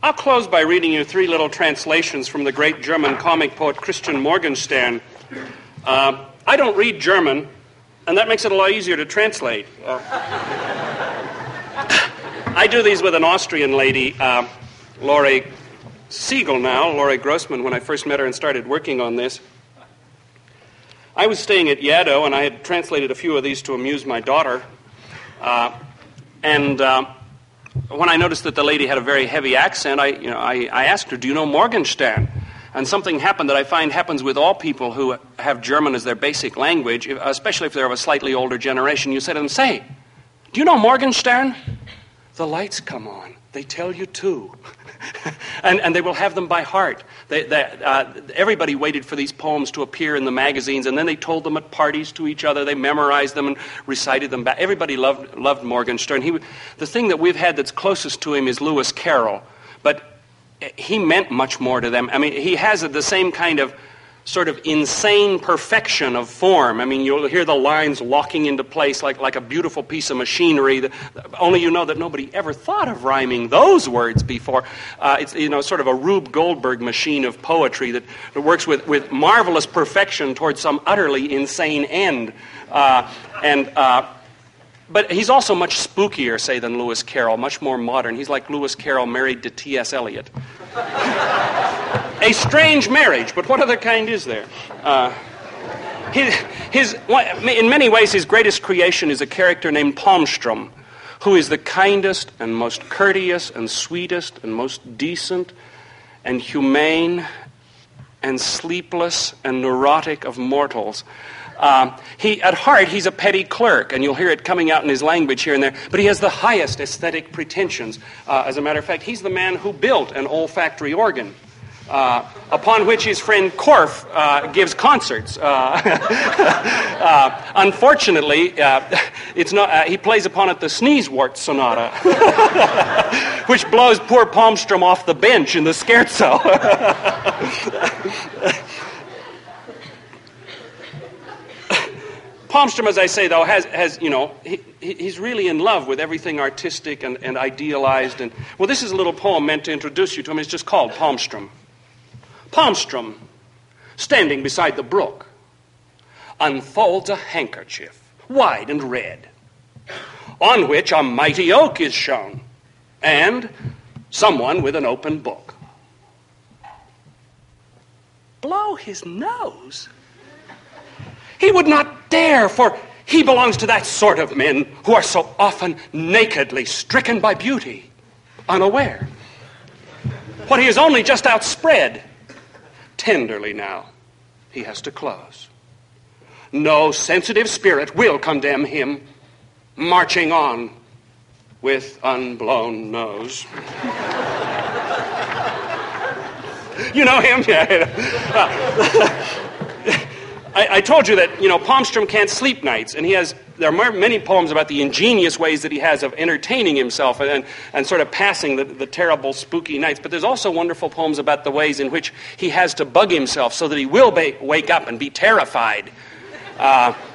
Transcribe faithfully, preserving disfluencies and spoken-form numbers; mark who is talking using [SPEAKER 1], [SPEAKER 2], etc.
[SPEAKER 1] I'll close by reading you three little translations from the great German comic poet Christian Morgenstern. Uh, I don't read German, and that makes it a lot easier to translate. Uh, I do these with an Austrian lady, uh, Lori Siegel now, Lori Grossman, when I first met her and started working on this. I was staying at Yaddo, and I had translated a few of these to amuse my daughter. Uh, and... Uh, When I noticed that the lady had a very heavy accent, I, you know, I, I asked her, do you know Morgenstern? And something happened that I find happens with all people who have German as their basic language, especially if they're of a slightly older generation. You say to them, say, do you know Morgenstern? The lights come on. They tell you too. and, and they will have them by heart. They, they, uh, everybody waited for these poems to appear in the magazines, and then they told them at parties to each other. They memorized them and recited them back. Everybody loved loved Morgenstern. He, the thing that we've had that's closest to him is Lewis Carroll, but he meant much more to them. I mean, he has the same kind of sort of insane perfection of form. I mean, you'll hear the lines locking into place like, like a beautiful piece of machinery. That, only you know that nobody ever thought of rhyming those words before. Uh, it's, you know, sort of a Rube Goldberg machine of poetry that, that works with, with marvelous perfection towards some utterly insane end. Uh, and uh, but he's also much spookier, say, than Lewis Carroll, much more modern. He's like Lewis Carroll married to T S Eliot. A strange marriage, but what other kind is there? Uh, his, his, in many ways, his greatest creation is a character named Palmstrom, who is the kindest and most courteous and sweetest and most decent and humane and sleepless and neurotic of mortals. Uh, he, at heart, he's a petty clerk, and you'll hear it coming out in his language here and there, but he has the highest aesthetic pretensions. Uh, as a matter of fact, he's the man who built an olfactory organ, uh, upon which his friend Korff uh, gives concerts. Uh, uh, unfortunately, uh, it's not. Uh, he plays upon it the Sneezewort Sonata, which blows poor Palmstrom off the bench in the scherzo. Palmstrom, as I say, though, has, has you know, he, he's really in love with everything artistic and, and idealized. And well, this is a little poem meant to introduce you to him. It's just called Palmstrom. Palmstrom, standing beside the brook, unfolds a handkerchief, wide and red, on which a mighty oak is shown, and someone with an open book. Blow his nose? He would not dare, for he belongs to that sort of men who are so often nakedly stricken by beauty, unaware. What he is only just outspread, tenderly now he has to close. No sensitive spirit will condemn him, marching on with unblown nose. You know him? Yeah. I, I told you that, you know, Palmstrom can't sleep nights, and he has, there are many poems about the ingenious ways that he has of entertaining himself and, and sort of passing the, the terrible, spooky nights. But there's also wonderful poems about the ways in which he has to bug himself so that he will ba- wake up and be terrified. Uh,